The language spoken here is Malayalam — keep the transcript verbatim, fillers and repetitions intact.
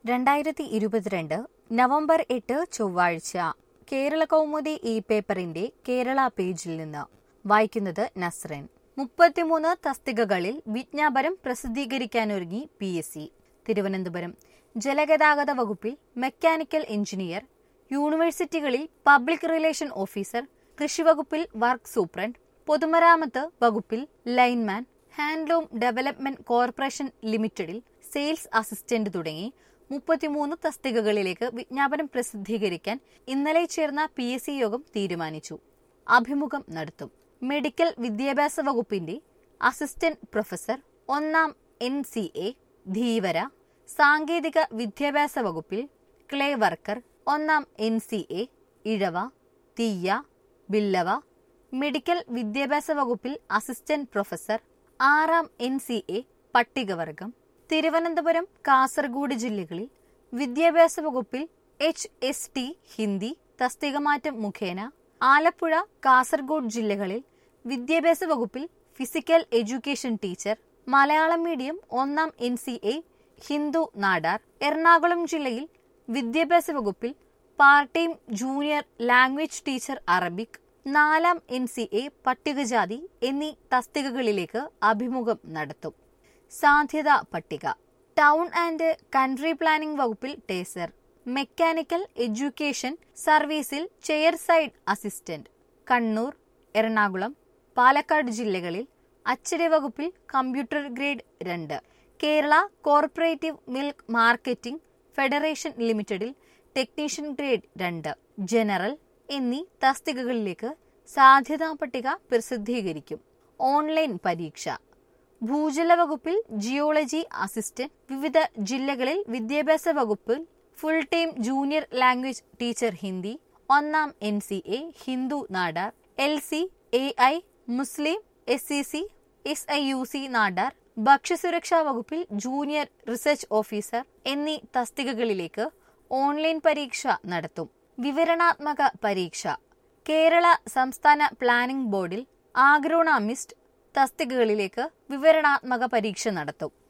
രണ്ടായിരത്തി ഇരുപത്തിരണ്ട് നവംബർ എട്ട് ചൊവ്വാഴ്ച കേരള കൗമുദി ഈ പേപ്പറിന്റെ കേരള പേജിൽ നിന്ന് വായിക്കുന്നത് നസ്റിൻ. മുപ്പത്തിമൂന്ന് തസ്തികകളിൽ വിജ്ഞാപനം പ്രസിദ്ധീകരിക്കാനൊരുങ്ങി പി എസ് സി. തിരുവനന്തപുരം. ജലഗതാഗത വകുപ്പിൽ മെക്കാനിക്കൽ എഞ്ചിനീയർ, യൂണിവേഴ്സിറ്റികളിൽ പബ്ലിക് റിലേഷൻ ഓഫീസർ, കൃഷിവകുപ്പിൽ വർക്ക് സൂപ്രണ്ട്, പൊതുമരാമത്ത് വകുപ്പിൽ ലൈൻമാൻ, ഹാൻഡ്ലൂം ഡെവലപ്മെന്റ് കോർപ്പറേഷൻ ലിമിറ്റഡിൽ സെയിൽസ് അസിസ്റ്റന്റ് തുടങ്ങി മുപ്പത്തിമൂന്ന് തസ്തികകളിലേക്ക് വിജ്ഞാപനം പ്രസിദ്ധീകരിക്കാൻ ഇന്നലെ ചേർന്ന പി എസ് സി യോഗം തീരുമാനിച്ചു. അഭിമുഖം നടത്തും. മെഡിക്കൽ വിദ്യാഭ്യാസ വകുപ്പിന്റെ അസിസ്റ്റന്റ് പ്രൊഫസർ ഒന്നാം എൻ സി എ ധീവര, സാങ്കേതിക വിദ്യാഭ്യാസ വകുപ്പിൽ ക്ലേ വർക്കർ ഒന്നാം N C A Ezhava, Thiyya, Billava, medical വിദ്യാഭ്യാസ വകുപ്പിൽ അസിസ്റ്റന്റ് പ്രൊഫസർ ആറാം എൻ സി എ പട്ടികവർഗം. തിരുവനന്തപുരം, കാസർഗോഡ് ജില്ലകളിൽ വിദ്യാഭ്യാസ വകുപ്പിൽ എച്ച് എസ് ടി ഹിന്ദി തസ്തികമാറ്റം മുഖേന, ആലപ്പുഴ, കാസർഗോഡ് ജില്ലകളിൽ വിദ്യാഭ്യാസ വകുപ്പിൽ physical education teacher, Malayalam medium ഒന്നാം N C A Hindu Nadar, Ernakulam ജില്ലയിൽ വിദ്യാഭ്യാസ വകുപ്പിൽ part time junior language teacher Arabic, നാലാം എൻ സി എ പട്ടികജാതി എന്നീ തസ്തികകളിലേക്ക് അഭിമുഖം നടത്തും. സാധ്യതാ പട്ടിക. ടൗൺ ആൻഡ് കൺട്രി പ്ലാനിംഗ് വകുപ്പിൽ ടേസർ, മെക്കാനിക്കൽ എഡ്യൂക്കേഷൻ സർവീസിൽ chair side assistant, Kannur, Ernakulam, Palakkad ജില്ലകളിൽ അച്ചടി വകുപ്പിൽ കമ്പ്യൂട്ടർ ഗ്രേഡ് രണ്ട്, Kerala corporative milk marketing federation ലിമിറ്റഡിൽ ടെക്നീഷ്യൻ ഗ്രേഡ് രണ്ട്, ജനറൽ എന്നീ തസ്തികകളിലേക്ക് സാധ്യതാ പട്ടിക പ്രസിദ്ധീകരിക്കും. ഓൺലൈൻ പരീക്ഷ. ഭൂജല വകുപ്പിൽ ജിയോളജി അസിസ്റ്റന്റ്, വിവിധ ജില്ലകളിൽ വിദ്യാഭ്യാസ വകുപ്പിൽ full time junior language teacher Hindi, ഒന്നാം N C A Hindu Nadar, L C, A I, Muslim, S C C, S I U C Nadar, ഭക്ഷ്യസുരക്ഷാ വകുപ്പിൽ ജൂനിയർ റിസർച്ച് ഓഫീസർ എന്നീ തസ്തികകളിലേക്ക് ഓൺലൈൻ പരീക്ഷ നടത്തും. വിവരണാത്മക പരീക്ഷ. കേരള സംസ്ഥാന പ്ലാനിംഗ് ബോർഡിൽ ആഗ്രോണമിസ്റ്റ് തസ്തികകളിലേക്ക് വിവരണാത്മക പരീക്ഷ നടത്തും.